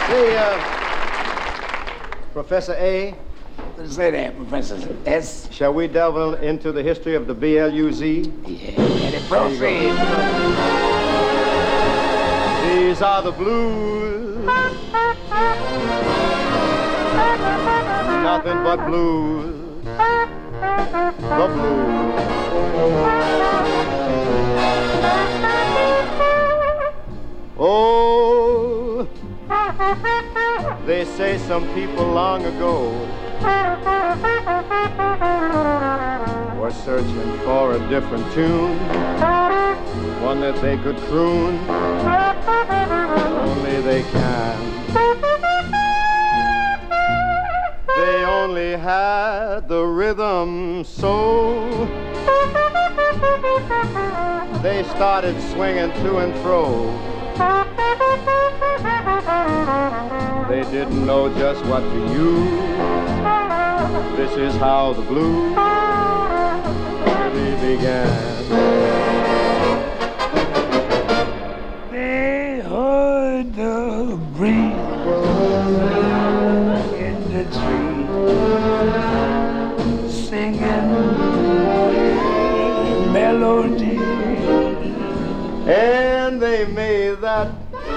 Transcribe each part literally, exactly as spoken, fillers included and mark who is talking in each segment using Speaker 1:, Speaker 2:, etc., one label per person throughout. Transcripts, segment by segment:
Speaker 1: Hey, uh, Professor A.
Speaker 2: Say that, Professor S.
Speaker 1: Shall we delve into the history of the B L U Z?
Speaker 2: Yeah, and it proceed.
Speaker 1: These are the blues. Nothing but blues. The blues. Oh, they say some people long ago were searching for a different tune, one that they could croon, only they can. They only had the rhythm, so they started swinging to and fro. They didn't know just what to use. This is how the blues really began.
Speaker 2: They heard the breeze in the tree singing melody,
Speaker 1: And they made that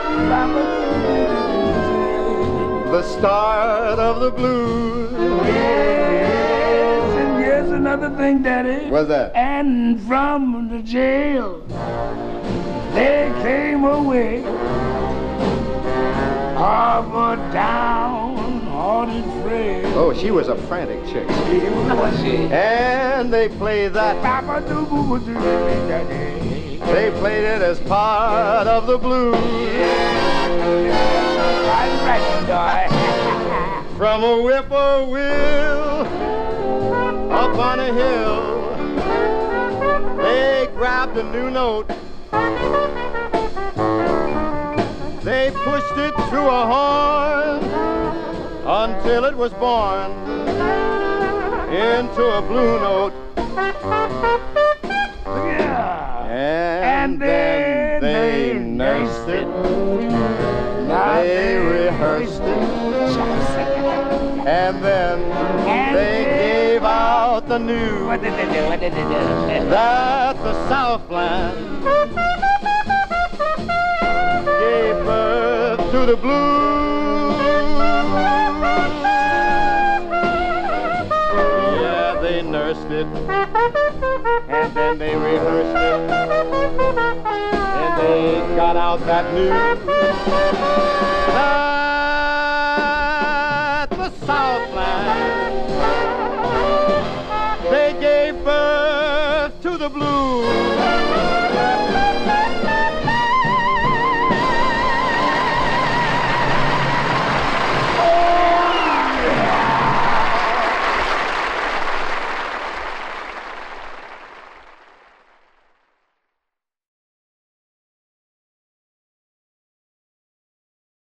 Speaker 1: the start of the blues.
Speaker 2: Yes, and yes, another thing, Daddy.
Speaker 1: What's that?
Speaker 2: And from the jail, they came away of a downhearted friend.
Speaker 1: Oh, she was a frantic chick.
Speaker 2: Was she?
Speaker 1: And they played that. They played it as part of the blues.
Speaker 2: I'm right, boy.
Speaker 1: From a whippoorwill up on a hill, they grabbed a new note. They pushed it through a horn until it was born into a blue note.
Speaker 2: Yeah.
Speaker 1: And,
Speaker 2: And
Speaker 1: then
Speaker 2: then
Speaker 1: they
Speaker 2: they
Speaker 1: nursed it.
Speaker 2: Now
Speaker 1: They rehearsed it. And then
Speaker 2: And
Speaker 1: they
Speaker 2: then-
Speaker 1: gave out the news
Speaker 2: What did they do? What did they do?
Speaker 1: that the Southland gave birth to the blues. Yeah, they nursed it, and then they rehearsed it, and they got out that news that the Southland, they gave birth to the blues.